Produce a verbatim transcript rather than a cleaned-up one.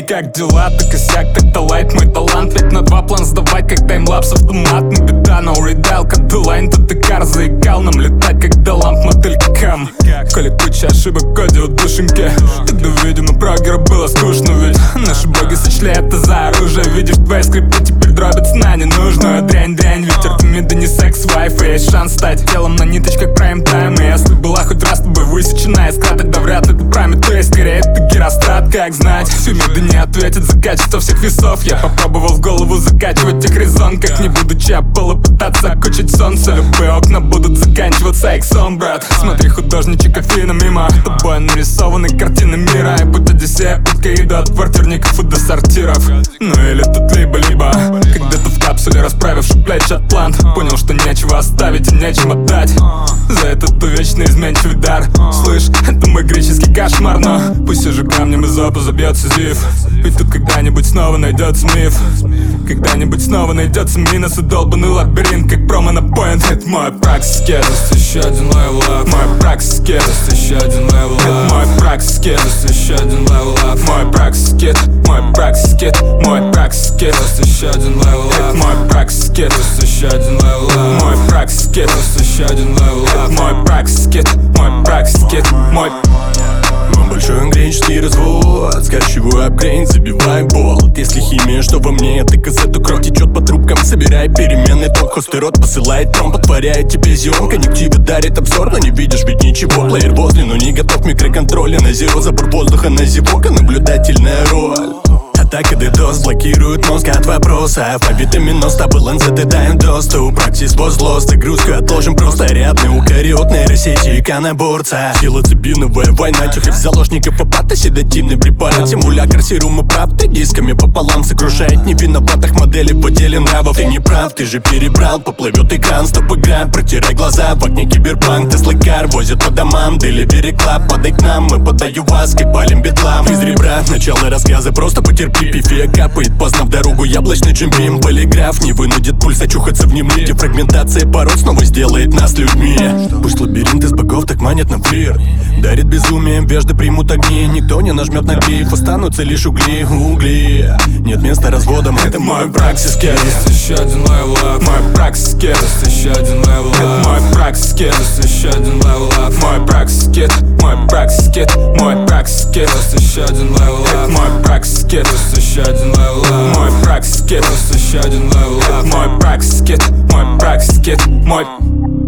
как дела, так и сяк, так талайт мой талант. Ведь на два план сдавать, как таймлапс автоматный. Беда, no редал, кадылайн, тут и кар заикал нам летать, когда ламп мотылькам. Коли куча ошибок в коде у душеньки, тогда, видимо, прогера было скучно. Ведь наши боги сочли это за оружие. Видишь, твои скрипты теперь дробят сна ненужную дрянь, дрянь. Ветер тумит, да не секс-вайф. И есть шанс стать телом на ниточках прайм-тайм. И если была хоть раз с тобой высечена искра, тогда вряд ли ты праймит, то есть скорее ты гирострат. Как знать, всю меды не ответит за качество всех весов. Я попробовал в голову закачивать их резон, как не будучи Аполло пытаться окучить солнце. Любые окна будут заканчиваться иксом, брат. Смотри, художничек Афина мимо тобой нарисованы картины мира. И будь Одиссея, пытка еда от квартирников и до сортиров. Ну или тут либо-либо, когда ты в капсуле, расправивши плечи атлант, понял, что нечего оставить и нечем отдать за этот увечный изменчивый дар. Слышь, это мой греческий кошмар, но пусть уже камнем из опа забьется зив. Ведь тут когда-нибудь снова найдется миф, когда-нибудь снова найдется минус и долбанный лабиринт, как промо на поинт. Это мой праксис кет, еще один левел ап. Мой праксис кет, еще один левел ап. Это мой праксис кет, еще один левел ап. Мой праксис кет, мой праксис кет, мой праксис кет, еще один левел ап. Мой праксис кет, еще один левел ап. Мой праксис кет, еще один левел ап. Мой праксис кет, мой праксис кет, мой. Большой греческий развод, скачиваю апгрейд, забивай болт. Если химия, что во мне, это кассету, кровь течет по трубкам. Собирай переменный ток, хостый рот посылает тром, потворяет тебе зион. Конъюнктива дарит обзор, но не видишь ведь ничего. Плеер возле, но не готов, микроконтроля на зеро, забор воздуха на зевока, наблюдательная роль. Атака дедос блокирует мозг от вопросов. По витамину стабы ланцеты даем доступ. Практис возлос, загрузку отложим просто ряд. Неукариот нейросети иконоборца. Псилоцибиновая война, тюхев заложников апата. Седативный препарат, симулятор серума правды. Дисками пополам сокрушает невиноватых моделей по деле нравов. Ты не прав, ты же перебрал, поплывет экран. Стоп игра, протирай глаза, в окне киберпанк. Тесла кар возят по домам, Delivery Club. Подай к нам, мы подаю вас, как палим бедлам. Из ребра, начало рассказа, просто потерпи. Пифия капает поздно в дорогу, яблочный джимбим. Полиграф не вынудит пульс очухаться в нем. Дефрагментация пород снова сделает нас людьми. Пусть лабиринт из богов так манит на флирт, дарит безумием, вежды примут огни. Никто не нажмет на клиф, останутся лишь угли, угли. Нет места разводам, это мой праксис кет. Еще один левел ап. Мой праксис кет, еще один левел ап. Мой праксис кет, еще один левел ап. Мой праксис кет, мой праксис кет, мой праксис кет, еще один левел ап. Мой праксис кет, еще один левел ап. Мой праксис кет, еще один левел ап. Мой праксис кет, мой праксис кет, мой.